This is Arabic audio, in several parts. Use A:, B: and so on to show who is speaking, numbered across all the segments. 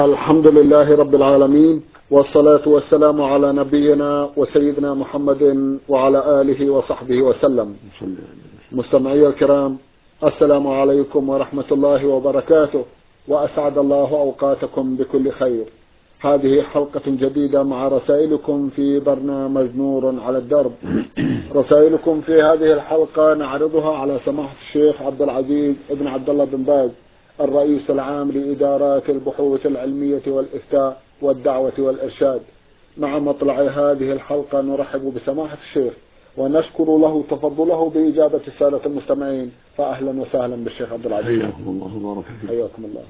A: الحمد لله رب العالمين، والصلاة والسلام على نبينا وسيدنا محمد وعلى آله وصحبه وسلم. مستمعي الكرام، السلام عليكم ورحمة الله وبركاته، وأسعد الله أوقاتكم بكل خير. هذه حلقة جديدة مع رسائلكم في برنامج نور على الدرب. رسائلكم في هذه الحلقة نعرضها على سماحة الشيخ عبد العزيز بن عبد الله بن باز، الرئيس العام لإدارات البحوث العلمية والإفتاء والدعوة والإرشاد. مع مطلع هذه الحلقة نرحب بسماحة الشيخ ونشكر له تفضله بإجابة السادة المستمعين، فأهلا وسهلا بالشيخ عبد العزيز.
B: حياكم الله وبارك فيكم.
A: حياكم الله.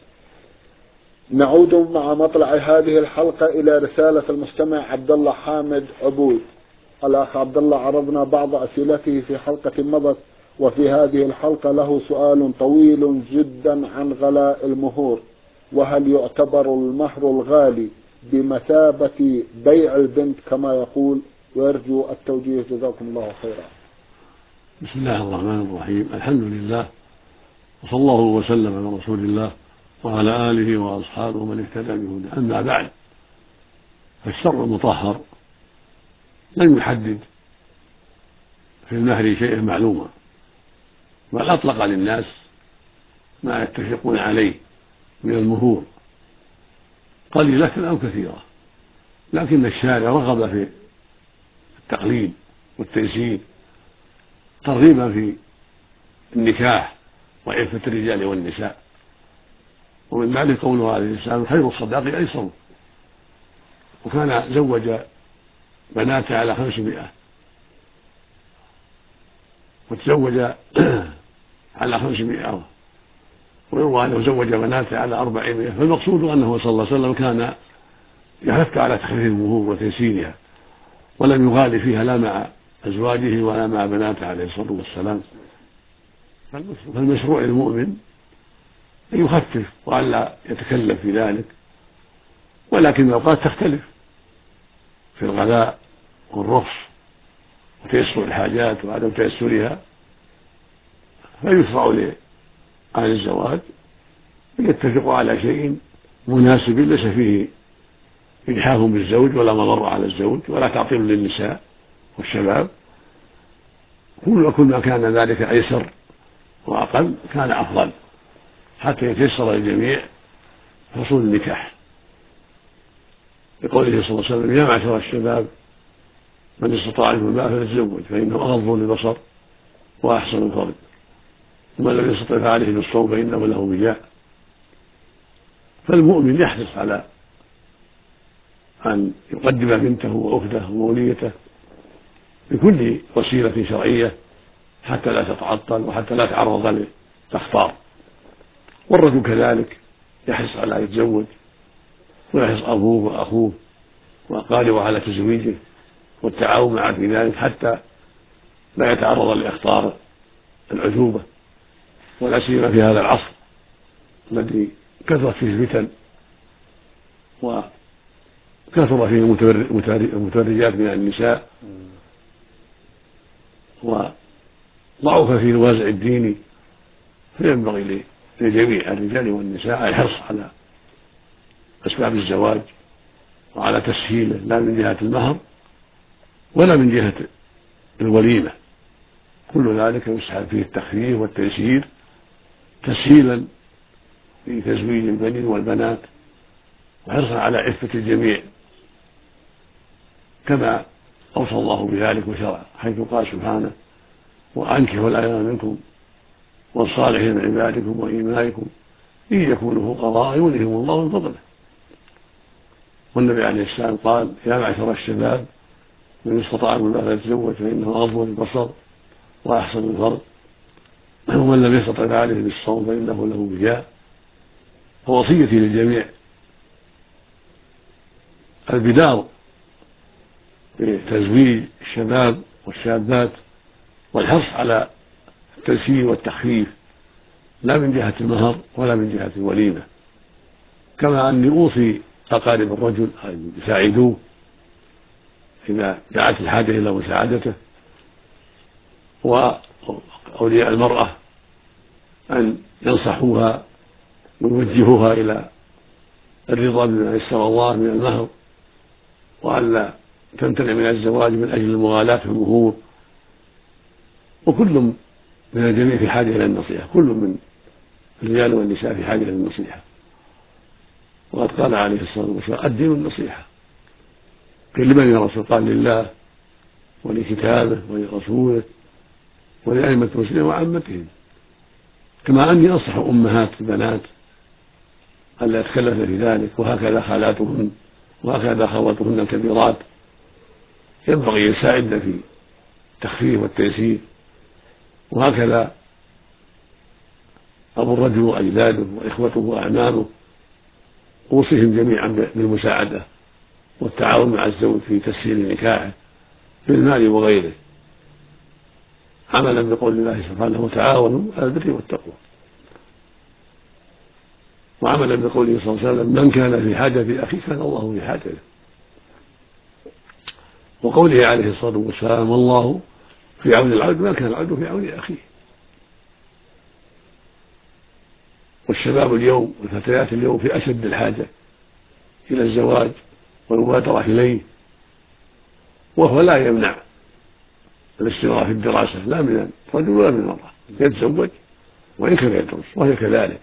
A: نعود مع مطلع هذه الحلقة إلى رسالة المستمع عبد الله حامد عبود. الأخ عبد الله عرضنا بعض أسئلته في حلقة مضت، وفي هذه الحلقة له سؤال طويل جدا عن غلاء المهور، وهل يعتبر المهر الغالي بمثابة بيع البنت كما يقول، ويرجو التوجيه جزاكم الله خيرا.
B: بسم الله الرحمن الرحيم، الحمد لله، وصلى الله وسلم على رسول الله وعلى آله وأصحابه ومن اهتدى بهداه. أما بعد، فالشرع المطهر لم يحدد في المهر شيئا معلوما، بل أطلق للناس ما يتفقون عليه من المهور قليلة أو كثيرة، لكن الشارع رغب في التقليد والتيسير ترغيبا في النكاح وعفة الرجال والنساء. ومن بعد قوله عليه السلام: خير الصداق أيسر. وكان زوج بناته على 500، وتزوج على 500، ويروى أنه زوج بناته على 400. فالمقصود أنه صلى الله عليه وسلم كان يحث على تخفيف المهور وتيسيرها، ولم يغالي فيها لا مع أزواجه ولا مع بناته عليه الصلاة والسلام. فالمشروع للمؤمن أن يخفف وألا يتكلف في ذلك، ولكن الأوقات تختلف في الغلاء والرخص وتيسر الحاجات وعدم تيسرها، فيشرع لأهل الزواج أن يتفقوا على شيء مناسب ليس فيه إجحاف بالزوج ولا مضر على الزوج ولا تعطيل للنساء والشباب. كل ما كان ذلك أيسر وأقل كان أفضل، حتى يتيسر للجميع حصول النكاح، لقوله صلى الله عليه وسلم: يا معشر الشباب من استطاع منكم الباء فليتزوج فإنه أغض للبصر وأحسن الفرج، ومن لم يستطع فعليه بالصوم فإنه له وجاء. فالمؤمن يحرص على أن يقدم بنته وأخته وموليته بكل وسيلة شرعية حتى لا تتعطل وحتى لا تعرض للأخطار. والرجل كذلك يحرص على يتزوج، ويحرص أبوه وأخوه وأقاربه على تزويجه والتعاون معه في ذلك حتى لا يتعرض لأخطار العزوبة، ولا سيما في هذا العصر الذي كثرت فيه الفتن وكثر فيه المتبرجات من النساء وضعف فيه الوازع الديني. فينبغي لجميع الرجال والنساء الحرص على أسباب الزواج وعلى تسهيله، لا من جهة المهر ولا من جهة الوليمة. كل ذلك يسعى فيه التخفيف والتيسير تسهيلا في تزويج البنين والبنات، وحرصا على عفة الجميع كما أوصى الله بذلك وشرع، حيث قال سبحانه: وأنكحوا الأيام منكم والصالحين من عبادكم وإمائكم إن يكونوا فقراء يغنيهم الله من فضله. والنبي عليه السلام قال: يا معشر الشباب من استطاع منكم الباء فليتزوج فإنه أغض للبصر وأحسن الفرج، ومن لم يستطع فعليه بالصوم فإنه له وجاء. فوصيتي للجميع البدار بتزويج الشباب والشابات والحرص على التيسير والتخفيف، لا من جهة المهر ولا من جهة الوليمة. كما أني أوصي أقارب الرجل أن يساعدوه إذا دعت الحاجة إلى مساعدته، وأولياء المرأة أن ينصحوها ويوجهوها إلى الرضا بما يسر الله من المهر، وألا تمتنع من الزواج من أجل المغالاة في المهور. وكل من الجميع في حاجة إلى النصيحة، كل من الرجال والنساء في حاجة إلى النصيحة. وقد قال عليه الصلاة والسلام: الدين النصيحة. قيل لمن يا رسول؟ قال: لله ولكتابه ولرسوله ولأئمة المسلمين وعامتهم. كما أني أنصح أمهات البنات ألا يتكلفن في ذلك، وهكذا خالاتهن وهكذا أخواتهن الكبيرات ينبغي يساعدن في التخفيف والتيسير، وهكذا أبو الرجل وأجداده وإخوته وأعمامه. أوصيهم جميعا بالمساعدة والتعاون مع الزوج في تسهيل نكاحه بالمال وغيره، عملا بقول الله سبحانه: وتعاونوا على البر والتقوى، وعملا بقوله صلى الله عليه وسلم: من كان في حاجة أخيه كان الله في حاجته. وقوله عليه الصلاة والسلام: والله في عون العبد ما كان العبد في عون أخيه. والشباب اليوم والفتيات اليوم في أشد الحاجة إلى الزواج والمبادرة إليه، وهو لا يمنع الاستمرار في الدراسة لا من الرجل ولا من المرأة، يتزوج وإن كان يدرس، وهي كذلك.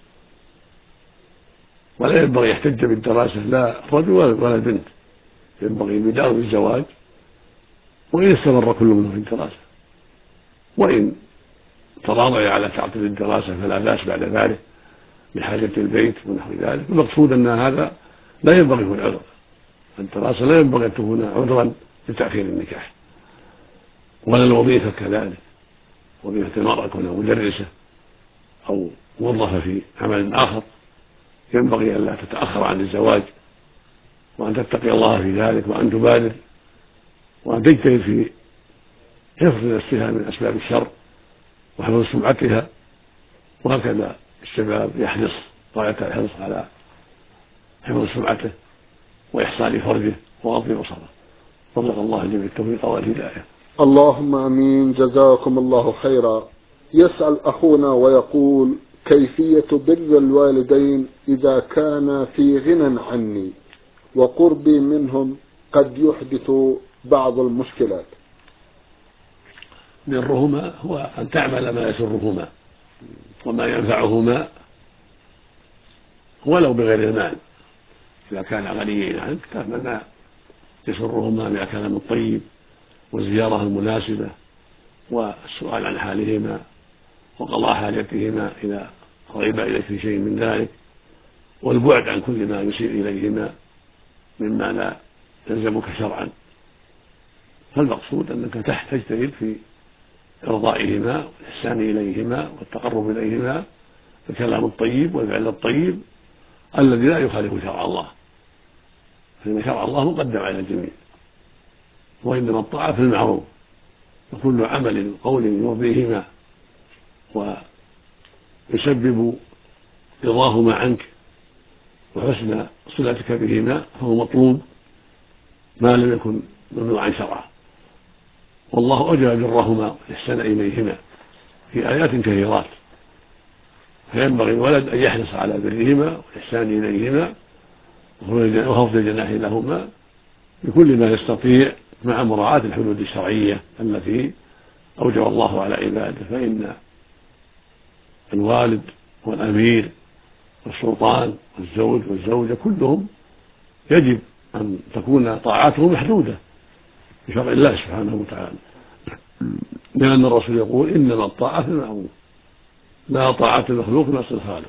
B: ولا ينبغي يحتج بالدراسة لا الرجل ولا البنت، ينبغي البداء بالزواج وإن استمر كل منهم في الدراسة، وإن تراضي على تعطيل الدراسة فلا بأس بعد ذلك لحاجة البيت ونحو ذلك. المقصود أن هذا لا ينبغي يكون عذر، الدراسة لا ينبغي أن تكون عذرا لتأخير النكاح، ولا الوظيفة كذلك. وظيفة المرأة كونها مدرسة أو موظفة في عمل آخر ينبغي ألا تتأخر عن الزواج، وأن تتقي الله في ذلك، وأن تبادر، وأن تجتهد في حفظ نفسها من أسباب الشر وحفظ سمعتها. وهكذا الشباب يحرص غاية الحرص على حفظ سمعته وإحصان فرجه وغض بصره. وفق الله الجميع التوفيق والهداية.
A: اللهم امين، جزاكم الله خيرا. يسأل اخونا ويقول: كيفية بر الوالدين اذا كان في غنى عني وقربي منهم قد يحدث بعض المشكلات؟
B: برهما هو أن تعمل ما يسرهما وما ينفعهما ولو بغير المال. إذا كان غنيين عنك تعمل ما يسرهما من الكلام الطيب والزيارة المناسبة والسؤال عن حالهما وقضاء حاجتهما إذا رغب إليك في شيء من ذلك، والبعد عن كل ما يسيء إليهما مما لا يلزمك شرعا. فالمقصود أنك تجتهد في إرضائهما والإحسان إليهما والتقرب إليهما بالكلام الطيب والفعل الطيب الذي لا يخالف شرع الله، فإن شرع الله مقدم على الجميع، وإنما الطاعة في المعروف، وكل عمل قول يرضيهما ويسبب رضاهما عنك وحسن صلتك بهما فهو مطلوب ما لم يكن ممنوعا شرعا. والله أوجب برهما والإحسان إليهما في آيات كثيرات، فينبغي الولد أن يحرص على برهما والإحسان إليهما وخفض الجناح لهما بكل ما يستطيع مع مراعاة الحدود الشرعية التي أوجب الله على عباده. فإن الوالد والأمير والسلطان والزوج والزوجة كلهم يجب أن تكون طاعاتهم محدودة بشرع الله سبحانه وتعالى، لأن الرسول يقول: إنما الطاعة في المعروف لا طاعة المخلوق في معصية الخالق.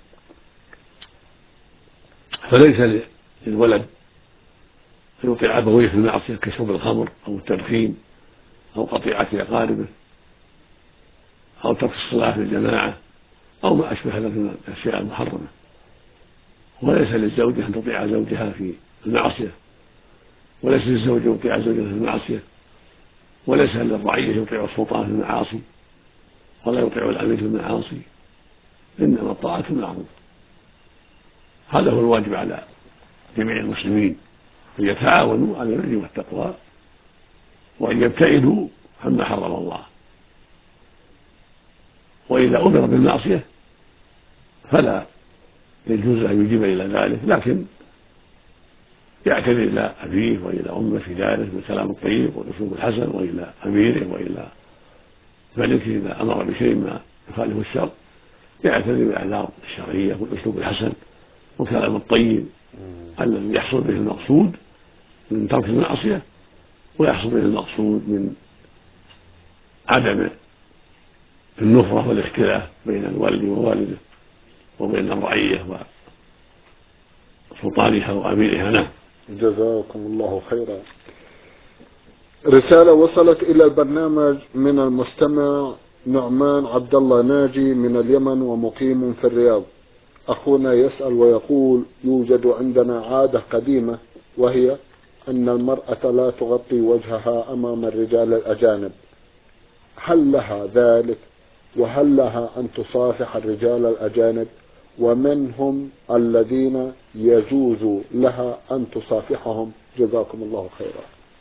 B: فليس للولد أن يطيع أبويه في المعصية كشرب الخمر أو التدخين أو قطيعة أقاربه أو ترك الصلاة في الجماعة أو ما أشبه ذلك من الأشياء المحرمة. وليس للزوجة أن تطيع زوجها في المعصية، وليس للزوج أن يطيع زوجها في المعصية، وليس للرعية يطيع السلطان في المعاصي ولا يطيع الأمير في المعاصي، إنما الطاعة في المعروف. هذا هو الواجب على جميع المسلمين، أن يتعاونوا على البر والتقوى وأن يبتعدوا عما حرم الله. وإذا أمر بالمعصية فلا يجوز أن يجيب إلى ذلك، لكن يعتذر إلى أبيه وإلى أمه في ذلك بالكلام الطيب والأسلوب الحسن، وإلى أميره وإلى ملكه إذا أمر بشيء ما يخالف الشرع يعتذر بالأعذار الشرعية والأسلوب الحسن والكلام الطيب الذي يحصل به المقصود من ترك المعصية، ويحصل به المقصود من عدم النفرة والاختلاف بين الوالد ووالده وبين الرعية وسلطانها وأميرها. نعم.
A: جزاكم الله خيرا. رسالة وصلت إلى البرنامج من المستمع نعمان عبد الله ناجي من اليمن ومقيم في الرياض. أخونا يسأل ويقول: يوجد عندنا عادة قديمة، وهي أن المرأة لا تغطي وجهها أمام الرجال الأجانب، هل لها ذلك؟ وهل لها أن تصافح الرجال الأجانب؟ ومن هم الذين يجوز لها أن تصافحهم؟ جزاكم الله خيرا.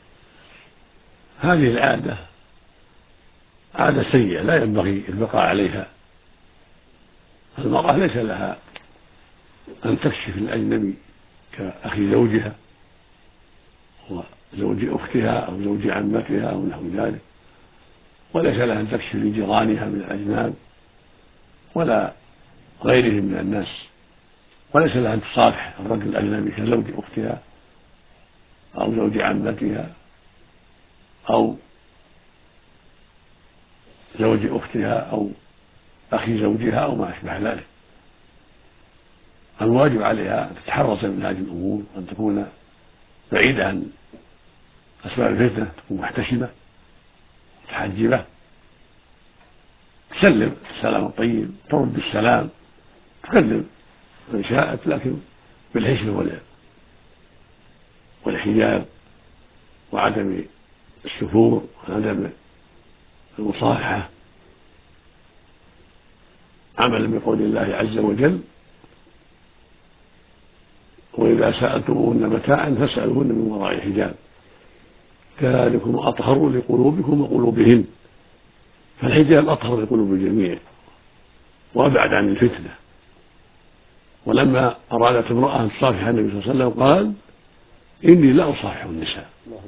B: هذه العادة عادة سيئة لا ينبغي البقاء عليها. المرأة ليس لها أن تكشف الأجنبي كأخي زوجها وزوج أختها أو زوج عمتها أو نحو ذلك، وليس لها أن تكشف لجيرانها من الأجناب ولا غيرهم من الناس، وليس لها أن تصافح الرجل الأجنبي كزوج أختها أو زوج عمتها أو زوج أختها أو أخي زوجها أو ما أشبه ذلك. الواجب عليها أن تتحرص من هذه الأمور وأن تكون بعيدة عن أسباب الفتنة، تكون محتشمة متحجبة، تسلم السلام الطيب، ترد السلام، تكلم من شاءت، لكن بالحشمة والحجاب وعدم السفور وعدم المصافحة، عملا بقول الله عز وجل: وإذا سألتموهن متاعا فاسألوهن من وراء حجاب ذلكم أطهر لقلوبكم وقلوبهن. فالحجاب أطهر لقلوب الجميع وأبعد عن الفتنة. ولما أرادت امرأة أن تصافح النبي صلى الله عليه وسلم قال: إني لا أصافح النساء.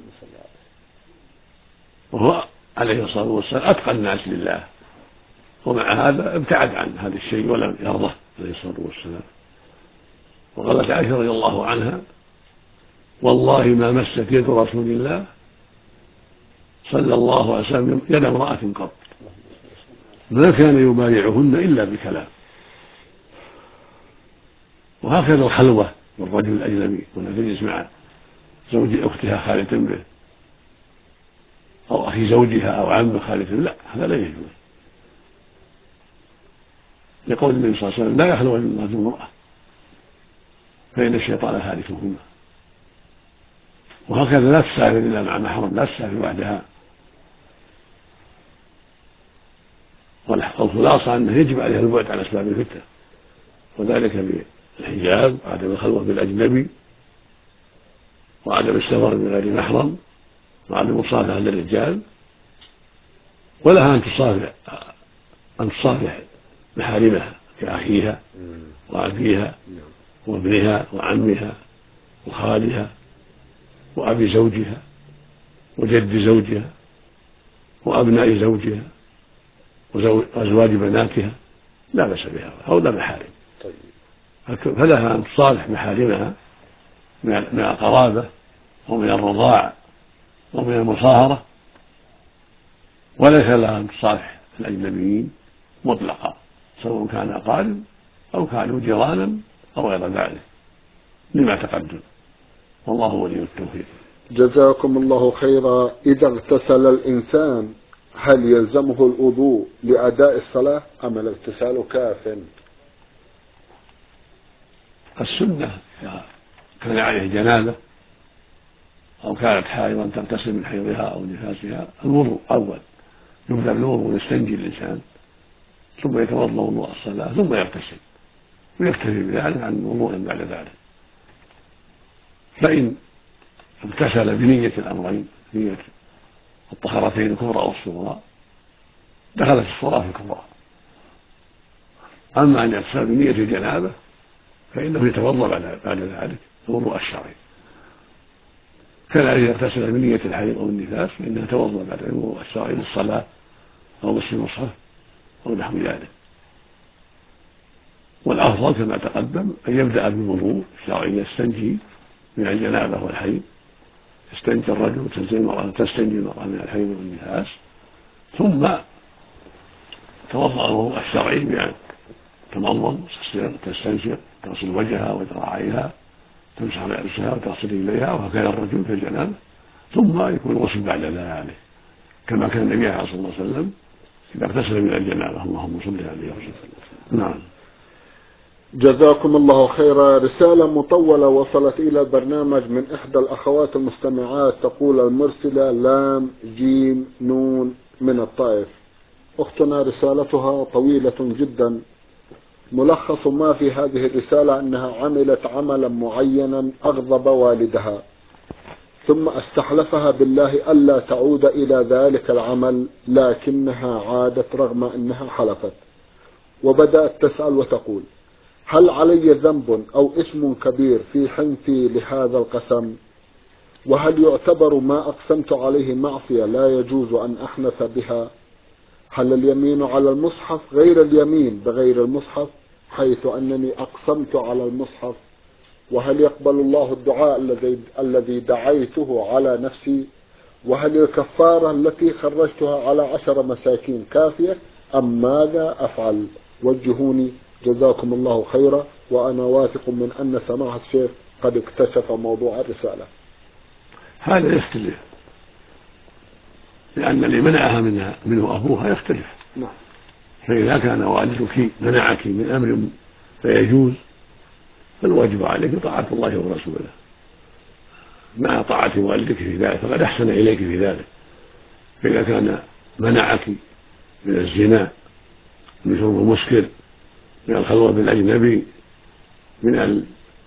B: وهو عليه الصلاة والسلام أتقى الناس لله، ومع هذا ابتعد عن هذا الشيء ولم يرضه عليه الصلاة والسلام. وقالت عائشة رضي الله عنها: والله ما مست يد رسول الله صلى الله عليه وسلم يد امرأة قط، ما كان يبايعهن إلا بكلام. وهكذا الخلوة بالرجل الأجنبي، ولا تجلس مع زوج أختها خالة به أو أخي زوجها أو عم خالة، لا، هذا لا يجوز، لقول النبي صلى الله عليه وسلم: لا يخلو الرجل امرأة فإن الشيطان ثالثهما. وهكذا لا تسافر إلا مع محرم، لا تسافر وحدها. والخلاصة أنه يجب عليها البعد عن أسباب الفتنة، وذلك بالحجاب وعدم الخلوة بالأجنبي وعدم السفر من غير محرم وعدم المصافحة للرجال. ولها أن تصافح محارمها كأخيها وأبيها وابنها وعمها وخالها وأبي زوجها وجد زوجها وأبناء زوجها وأزواج بناتها، لا بأس بها، هؤلاء محارم. فلها أن تصالح محارمها من القرابة ومن الرضاع ومن المصاهرة، وليس لها أن تصالح الأجنبيين مطلقا، سواء كان أقارب أو كانوا جيرانا أو غير ذلك، لما تقدم، والله ولي التوفيق.
A: جزاكم الله خيرا. إذا اغتسل الإنسان هل يلزمه الوضوء لأداء الصلاة أم الاغتسال كاف؟
B: السنة إذا كان عليه جنابة أو كانت حائضا تغتسل من حيضها أو نفاسها، الوضوء أول، يبدأ بالوضوء ويستنجي الإنسان ثم يتوضأ وضوء الصلاة ثم يغتسل ويكتفي بذلك عن وضوء بعد ذلك. فإن اغتسل بنية الأمرين، نية الطهارتين الكبرى والصغرى، دخلت الصلاة في الكبرى. أما أن يغتسل بنية الجنابة فإنه يتوضأ بعد ذلك الوضوء الشرعي. كذلك إذا اغتسل من نية الحيض أو النفاس فإنه يتوضأ بعد الوضوء الشرعي للصلاة أو مس المصحف أو نحو ذلك. والأفضل كما تقدم أن يبدأ بالوضوء الشرعي، يستنجي من الجنابة والحيض، يستنجي الرجل وتستنجي المرأة من الحيض والنفاس، ثم توضأ الوضوء الشرعي بأن تمضمض تستنشق، تغسل وجهها وذراعيها، تمسح رأسها وتغسل رجليها، وهكذا الرجل في الجنابة، ثم يكون الغسل بعد ذلك كما كان النبي صلى الله عليه وسلم إذا اغتسل من الجنابة. اللهم صل عليه وسلم. نعم.
A: جزاكم الله خيرا. رسالة مطولة وصلت إلى البرنامج من إحدى الأخوات المستمعات، تقول المرسلة لام جيم نون من الطائف. أختنا رسالتها طويلة جدا، ملخص ما في هذه الرسالة أنها عملت عملا معينا أغضب والدها، ثم استحلفها بالله ألا تعود إلى ذلك العمل، لكنها عادت رغم أنها حلفت، وبدأت تسأل وتقول: هل علي ذنب أو اسم كبير في حنثي لهذا القسم؟ وهل يعتبر ما أقسمت عليه معصية لا يجوز أن أحنث بها؟ هل اليمين على المصحف غير اليمين بغير المصحف، حيث أنني أقسمت على المصحف؟ وهل يقبل الله الدعاء الذي دعيته على نفسي؟ وهل الكفارة التي خرجتها على 10 مساكين كافية أم ماذا أفعل؟ وجهوني جزاكم الله خيرا. وأنا واثق من أن سماحة الشيخ قد اكتشف موضوع الرسالة.
B: هذا يختلف، لأن اللي منعها منه أبوها يختلف.
A: نعم.
B: فإذا كان والدك منعك من أمر فيجوز، فالواجب عليك طاعة الله ورسوله مع طاعة والدك في ذلك، فقد أحسن إليك في ذلك. فإذا كان منعك من الزنا، من شرب المسكر، من الخلوة بالأجنبي، من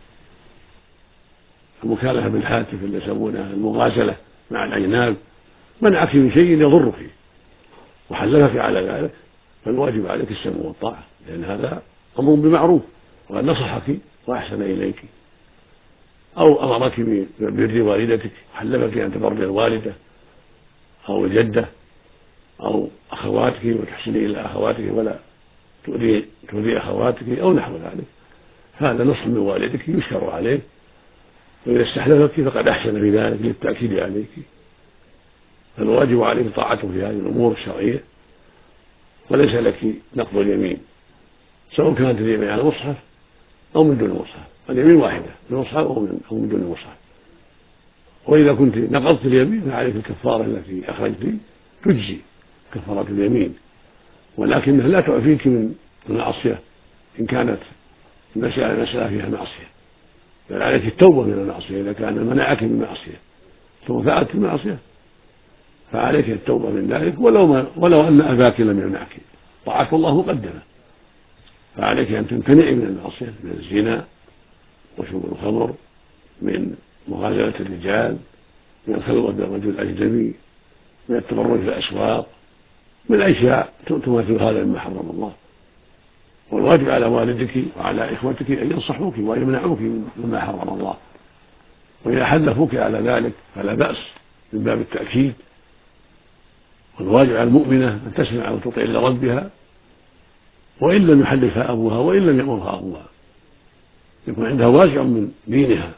B: المكالمة بالهاتف اللي يسمونها المغاسلة مع الأجناب، منعك من شيء يضرك وحلفك على ذلك، فالواجب عليك السمع والطاعة، لأن هذا أمر بمعروف وقد نصحك وأحسن إليك. أو أمرك ببر والدتك، حلفك أن تبر الوالدة أو الجدة أو أخواتك وتحسني إلى أخواتك ولا تؤذي أخواتك أو نحو ذلك، هذا نصح من والدك يشكر عليه، وإذا استحلفك فقد أحسن في ذلك للتأكيد عليك. فالواجب عليك طاعته في هذه الأمور الشرعية، وليس لك نقض اليمين، سواء كانت اليمين على المصحف أو من دون المصحف، اليمين واحدة من المصحف أو من دون المصحف. وإذا كنت نقضت اليمين فعليك الكفارة التي أخرجت تجزي كفارة اليمين، ولكنها لا تعفيك من المعصية إن كانت المسألة فيها معصية، بل عليك التوبة من المعصية. إذا كان منعك من المعصية ثم فعلت المعصية فعليك التوبة من ذلك، ولو أن أباك لم يمنعك، طاعة الله مقدمة، فعليك أن تمتنعي من المعصية، من الزنا وشرب الخمر، من مغازلة الرجال، من الخلوة بالرجل الأجنبي، من التبرج في الأسواق، من أشياء تماثل هذا مما حرم الله. والواجب على والدك وعلى إخوتك أن ينصحوك ويمنعوك مما حرم الله، وإذا حلفوك على ذلك فلا بأس من باب التأكيد. والواجب على المؤمنة أن تسمع وتطيع لربها وإن لم يحلفها أبوها وإن لم يأمرها أبوها، يكون عندها وازع من دينها،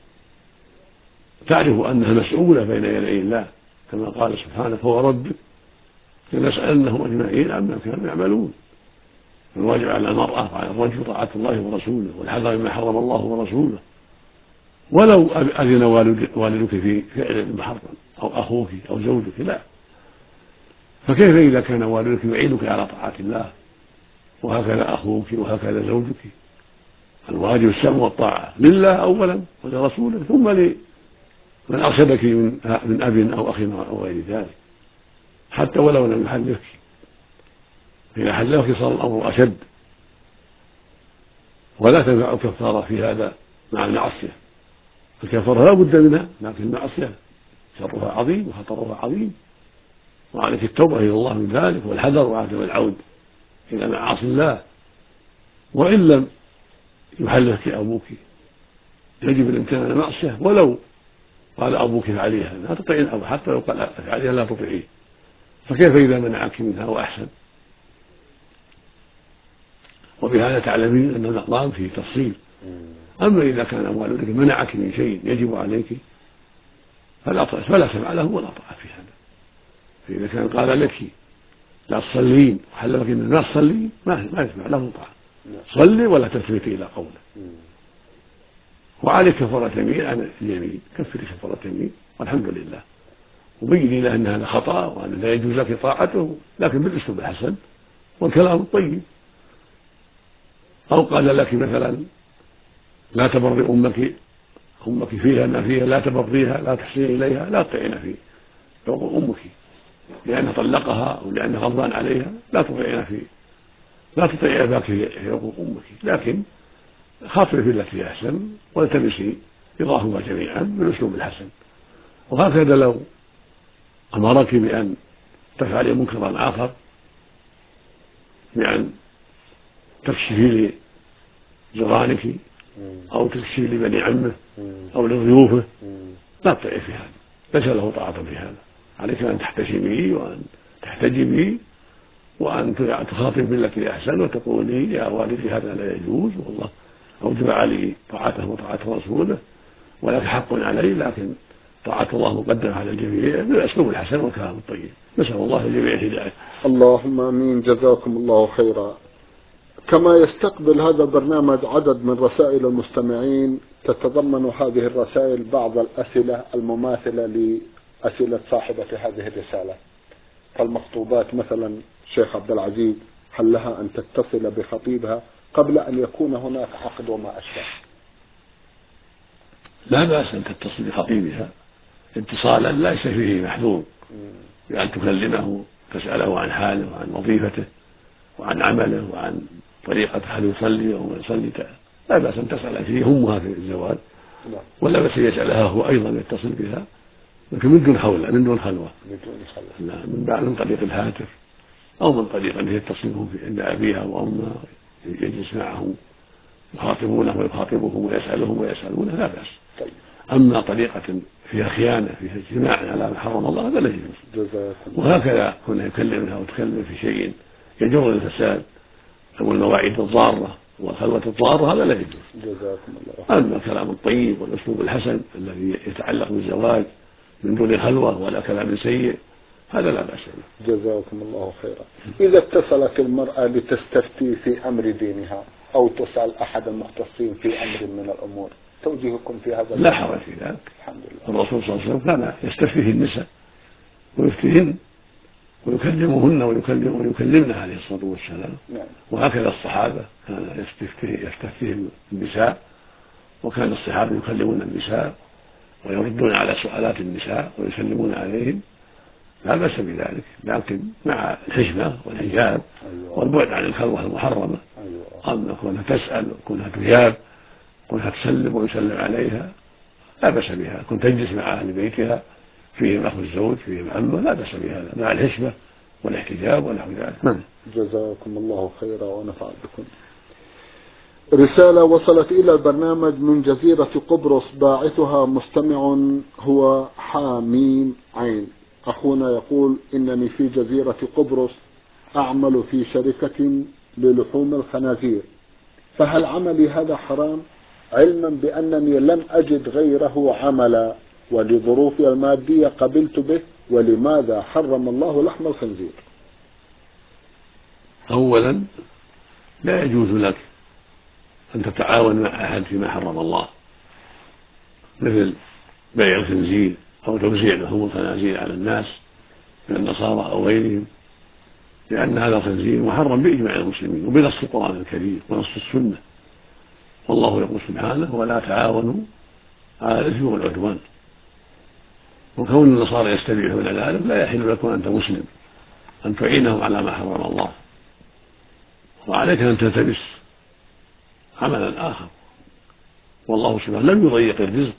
B: تعرف أنها مسؤولة بين يدي الله كما قال سبحانه: فوربك لنسألنهم أجمعين عما كانوا يعملون. الواجب على المرأة وعلى الرجل طاعة الله ورسوله والحذر مما حرم الله ورسوله، ولو أذن والدك في فعل المحرم أو أخوك أو زوجك لا، فكيف إذا كان والدك يعينك على طاعة الله وهكذا أخوك وهكذا زوجك؟ الواجب السمع والطاعة لله أولا ولرسوله، ثم لمن أرشدك من أب أو أخ أو غير ذلك، حتى ولو لم يحلفك. إذا حلفك صار الأمر أشد، ولا تنفع الكفارة في هذا مع المعصية. الكفارة لا بد منها، لكن المعصية شرها عظيم وخطرها عظيم، وعليك التوبة إلى الله من ذلك والحذر وعدم العود إلى معاصي الله. وإن لم يحلفك أبوك يجب الامتنان عن المعصية، ولو قال أبوك افعليها لا تطيعين، أو حتى لو قال افعليها لا تطيعين، فكيف إذا منعك منها وأحسن؟ وبهذا تعلمين أن الأقوام فيه تفصيل. أما إذا كان والدك منعك من شيء يجب عليك فلا سمع له ولا طاعة في هذا. فإذا كان قال لك لا تصلين وحلفك إن لا تصلي ما يسمع له طاعة، صلي ولا تلتفتي إلى قوله. وعليك كفارة يمين عن اليمين، كفري كفارة يمين والحمد لله، وبيني له أن هذا خطأ وأن لا يجوز لك طاعته، لكن بالأسلوب الحسن والكلام الطيب. أو قال لك مثلا لا تبر أمك فيها ما فيها، لا تبريها لا تحسني إليها، لا تطيعين في حقوق أمك لأنها طلقها أو لأنها غضبان عليها، لا تطيعي أباك في حقوق أمك، لكن خاطري بالتي هي أحسن والتمسي رضاهما جميعا بالأسلوب الحسن. وهكذا لو أمرك بأن تفعلي منكرا آخر، بأن تكشفي لجيرانك أو تكشفي لبني عمه أو لضيوفه، لا تطيعي في هذا، ليس له طاعة في هذا. عليك أن تحتشمي وأن تحتجبي وأن تخاطب بالتي أحسن وتقولي يا والدي هذا لا يجوز، والله أوجب علي طاعته وطاعة رسوله ولك حق علي، لكن طاعة الله مقدمة على الجميع بالأسلوب الحسن والكلام الطيب. نسأل الله الجميع الهداية.
A: اللهم آمين. جزاكم الله خيرا. كما يستقبل هذا البرنامج عدد من رسائل المستمعين، تتضمن هذه الرسائل بعض الأسئلة المماثلة لأسئلة صاحبة هذه الرسالة، فالمخطوبات مثلا شيخ عبد العزيز هل لها أن تتصل بخطيبها قبل أن يكون هناك عقد وما أشبه؟
B: لا بأس أن تتصل بخطيبها اتصالا ليس فيه محذور، بأن تكلمه تسأله عن حاله وعن وظيفته وعن عمله وعن طريقة هل يصلي أو ما يصلي، لا بأس أن تسأل فيه همها في الزواج، ولا بأس يسألها هو أيضا يتصل بها، لكن من دون حول، من دون خلوة، من طريق الهاتف أو من طريق أن يتصلهم عند أبيها وأمها يجلس معهم يخاطبونه ويخاطبهم ويسألهم ويسألونه، لا بأس. أما طريقة فيها خيانة فيها اجتماع على ما حرم الله هذا لا يجوز. وهكذا كنا يكلمها وتكلم في شيء يجر الفساد أو المواعيد الضارة والخلوة الضارة هذا لا يجوز. أما الكلام الطيب والأسلوب الحسن الذي يتعلق بالزواج من دون خلوة ولا كلام سيء هذا لا بأس به.
A: جزاكم الله خيرا. إذا اتصلت المرأة لتستفتي في أمر دينها أو تسأل أحد المختصين في أمر من الأمور، توجيهكم في هذا؟
B: لا حرج في ذلك.
A: الحمد لله.
B: الرسول صلى الله عليه وسلم كان يستفتيه النساء ويفتيهن ويكلمهن ويكلمن عليه الصلاة والسلام. وهكذا الصحابة كان يستفتيهم النساء، وكان الصحابة يكلمون النساء ويردون على سؤالات النساء ويسلمون عليهم، لا بأس بذلك، لكن مع الحشمة والحجاب والبعد عن الخلوة المحرمة. أما كونها تسأل وكونها تجاب كونها تسلم ويسلم عليها لا بأس بها، كنت تجلس مع أهل بيتها فيهم أخو الزوج فيهم عمه لا بأس بهذا مع الحشمة والاحتجاب ونحو ذلك.
A: جزاكم الله خيرا ونفع بكم. رسالة وصلت إلى البرنامج من جزيرة قبرص، باعثها مستمع هو حاميم عين. أخونا يقول إنني في جزيرة قبرص أعمل في شركة للحوم الخنازير، فهل عملي هذا حرام علما بأنني لم أجد غيره عملا ولظروفي المادية قبلت به، ولماذا حرم الله لحم الخنزير؟
B: أولا لا يجوز لك أن تتعاون مع أحد فيما حرم الله، مثل بيع الخنزير أو توزيع لحوم الخنازير على الناس من النصارى أو غيرهم، لأن هذا الخنزير محرم بإجماع المسلمين وبنص القرآن الكريم ونص السنة. والله يقول سبحانه ولا تعاونوا على الإثم والعدوان. وكون النصارى يستبيحون ذلك لا يحل لكم أنت مسلم أن تعينهم على ما حرم الله، وعليك أن تلتمس عملا آخر. والله سبحانه لم يضيق الرزق،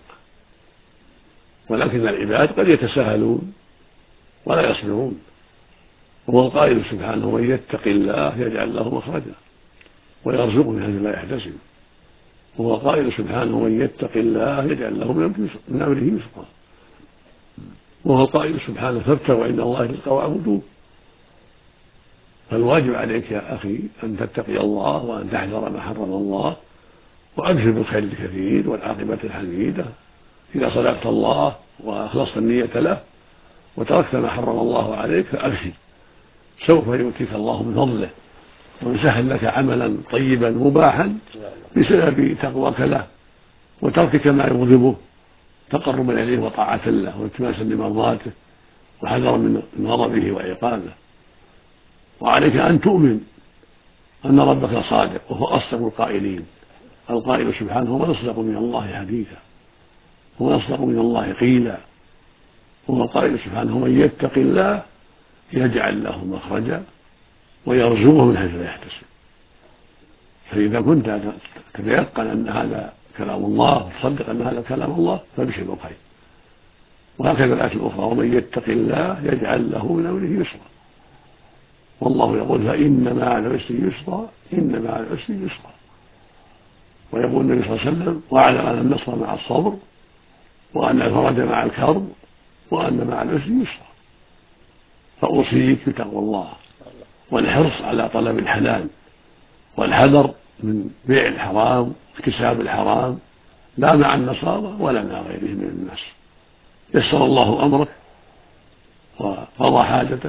B: ولكن العباد قد يتساهلون ولا يصبرون. وهو القائل سبحانه ومن يتق الله يجعل له مخرجا ويرزقه من حيث لا يحتسب. وهو قائل سبحانه: من يتق الله يجعل له من أمره يسرا. وهو قائل سبحانه: فابتغوا عند الله رزقا واعبدوه. فالواجب عليك يا أخي أن تتقي الله وأن تحذر ما حرم الله، وأبشر بالخير الكثير والعاقبة الحميدة إذا صدقت الله وأخلصت النية له وتركت ما حرم الله عليك، فأبشر، سوف يؤتيك الله من فضله ويسهل لك عملا طيبا مباحا بسبب تقواك له وتركك ما يغضبه تقربا إليه وطاعة له والتماسا لمرضاته وحذرا من غضبه وعقابه. وعليك أن تؤمن أن ربك صادق وهو أصدق القائلين، القائل سبحانه: ومن أصدق من الله حديثا ومن أصدق من الله قيلا. وهو القائل سبحانه: من يتق الله يجعل له مخرجا ويرزقه من حيث لا يحتسب. فإذا كنت تتيقن أن هذا كلام الله وتصدق أن هذا كلام الله فابشر بالخير. وهكذا الآية الأخرى: ومن يتق الله يجعل له من أمره يسرا. والله يقول: فإن مع العسر يسرا إن مع العسر يسرا. ويقول النبي صلى الله عليه وسلم: واعلم أن النصر مع الصبر وأن الفرج مع الكرب وأن مع العسر يسرا. فأوصيك بتقوى الله والحرص على طلب الحلال والحذر من بيع الحرام واكتساب الحرام، لا مع النصارى ولا مع غيرهم من الناس. يسر الله أمرك وقضى حاجتك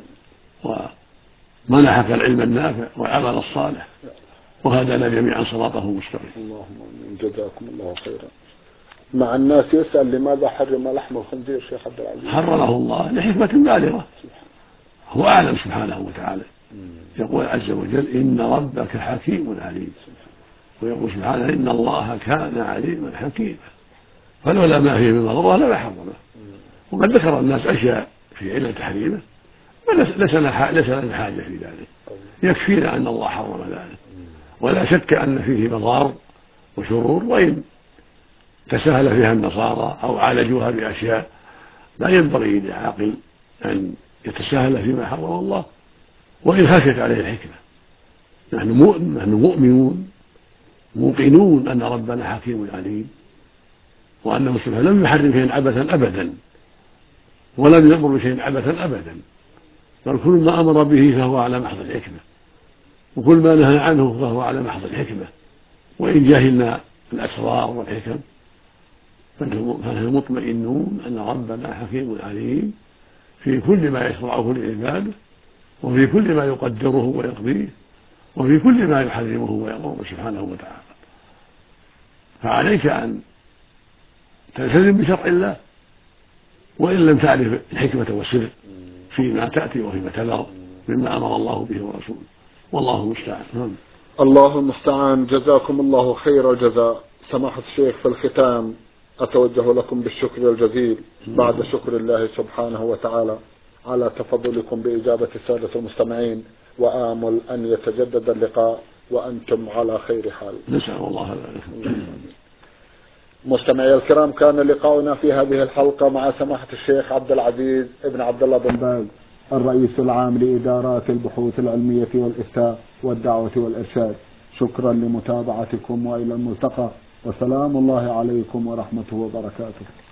B: ومنحك العلم النافع والعمل الصالح وهدانا جميعا صراطه مستقيم.
A: اللهم آمين. جزاكم الله خيرا. مع الناس يسأل: لماذا حرم لحم الخنزير شيخ عبد العزيز؟
B: حرمه الله لحكمة بالغة، هو أعلم سبحانه وتعالى. يقول عز وجل: إن ربك حكيم عليم. ويقول سبحانه: إن الله كان عليما حكيما. فلولا ما فيه من مضرة لما حرمه. وقد ذكر الناس أشياء في علة تحريمه ليس لنا حاجة في ذلك، يكفينا أن الله حرم ذلك. ولا شك أن فيه مضار وشرور، وإن تساهل فيها النصارى أو عالجوها بأشياء لا ينبغي لعاقل أن يتساهل فيما حرم الله وإن خشيت عليه الحكمة. نحن مؤمنون موقنون أن ربنا حكيم عليم، وأنه سبحانه لم يحرم شيئا عبثا أبدا ولم يأمر بشيء عبثا أبدا، بل كل ما أمر به فهو على محض الحكمة، وكل ما نهى عنه فهو على محض الحكمة. وإن جهلنا الأسرار والحكم فنحن مطمئنون أن ربنا حكيم عليم في كل ما يشرعه لعباده وفي كل ما يقدره ويقضيه وفي كل ما يحرمه ويأمره سبحانه وتعالى. فعليك أن تلتزم بشرع الله وإن لم تعرف الحكمة والسر فيما تأتي وفيما تذر مما أمر الله به ورسوله، والله المستعان.
A: الله المستعان. جزاكم الله خير الجزاء. سماحة الشيخ، في الختام أتوجه لكم بالشكر الجزيل بعد شكر الله سبحانه وتعالى على تفضلكم بإجابة السادة المستمعين، وآمل أن يتجدد اللقاء وأنتم على خير حال.
B: نسأل الله ذلك.
A: مستمعي الكرام، كان لقاؤنا في هذه الحلقة مع سماحة الشيخ عبد العزيز ابن عبد الله بن باز، الرئيس العام لإدارات البحوث العلمية والإفتاء والدعوة والإرشاد. شكرا لمتابعتكم وإلى الملتقى، وسلام الله عليكم ورحمته وبركاته.